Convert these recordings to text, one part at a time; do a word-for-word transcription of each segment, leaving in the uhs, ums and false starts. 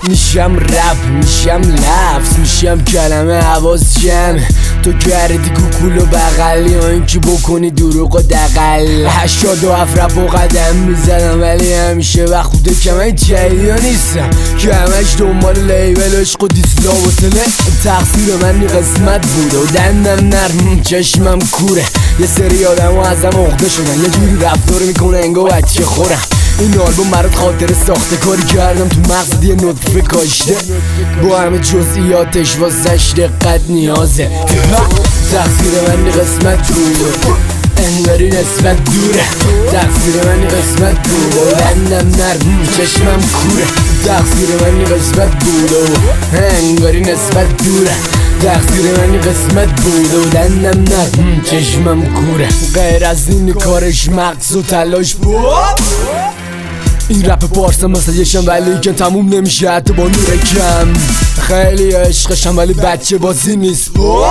میشم رپ، میشم لفظ، میشم کلمه حواس جمع. تو کردی کوکول و بغلی ها این که بکنی دروغ و دقل. هشتاد و هفت رپ و قدم میزدم ولی همیشه و خوده که من جدید ها نیستم که همش دنبال لیبل عشق و دیسلا و سله. تقصیر من این قسمت بوده و دندم نرم چشمم کوره. یه سری آدم ها ازم عقده شدن، یه جوری رفتار میکنه انگار بچه خورم. این آلبوم برات خاطر ساخته، کاری کردم تو مغزت یه نطفه کاشته با همه جزئیاتش واسش دقت نیازه. تقصیر من این قسمت بوده انگاری نسبت دوره. تقصیر من این قسمت بوده و دندم نرم چشمم کوره. تقصیر من این قسمت بوده و انگاری نسبت دوره. تقصیر من این قسمت بوده و دندم نرم چشمم کوره. غیر از این کارش مغز و تلاش بود. این رپ پارسا مثل یشم ولی که تموم نمیشه حتی با نور کم. خیلی عشقشم ولی بچه بازی نیست.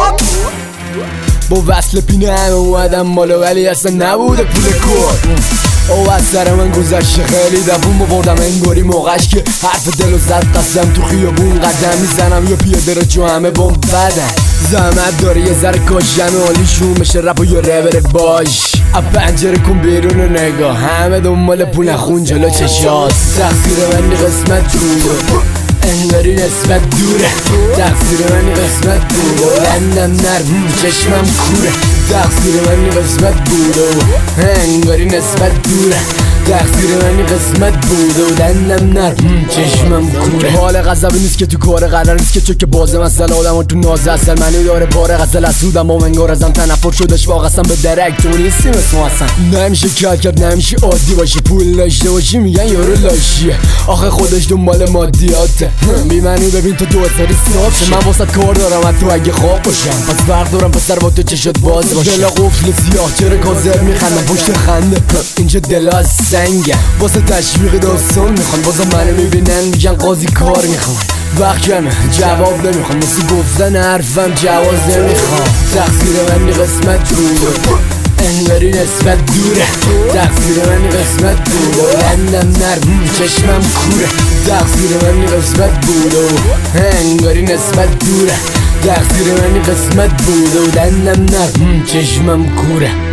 با وصل پینه همه اومدم مالا ولی اصلا نبوده پول کار. او از سر من گذشته خیلی دوون ببردم انگاری موقعش که حرف دل و زد قسم. تو خیابون قدم میزنم یا پیاده رو چون همه بوم بدن. زحمت داره یه ذره کاش همه حالیشون بشه رپ و یا ربر باش. اب پنجره کن بیرون و نگاه همه دنبال پول نخون جلو چشاست. تقصیر من این قسمت بوده انگاری نسبت دوره. تقصیر من این قسمت بوده و دندم نرم چشمم کوره. تقصیر من این قسمت بوده و انگاری نسبت دوره. تقصیر من این قسمت بوده و دندم نرم چشمم کوره. حال غضبی نیست که تو کار قرار نیست که چون که بازه مسئله آدم ها تو نازه اصل منو داره باره غزل اسودم با منگار ازم تنفر شدش واقعا به درک تو نیستی مثل ما اصلا. نمیشه کل کرد نمیشه عادی باشی پول داشته باشی میگن یارو لاشیه. آخه خودش دنبال مادیاته. بی منو ببین تو دو سری ساب شه. من واسه کار دارم از تو اگه خواب باشم پس فرق دارم پسر با تو چشت باز باشه. دل قفل سیاه چرا کاذب میخندم پشت خنده اینجا دل سنگه واسه تشویق داستان میخوان بازم منو میبینن میگن قاضی کار میخوان. وقت کمه جواب نمیخوام مثل گفتن حرفم جواز نمیخوام. تقصیر من این قسمت بوده انگاری نسبت دوره. تقصیر من این قسمت بوده و دندم نرم چشمم کوره. تقصیر من این قسمت بوده و انگاری نسبت دوره. تقصیر من این قسمت بوده و دندم نرم چشمم کوره.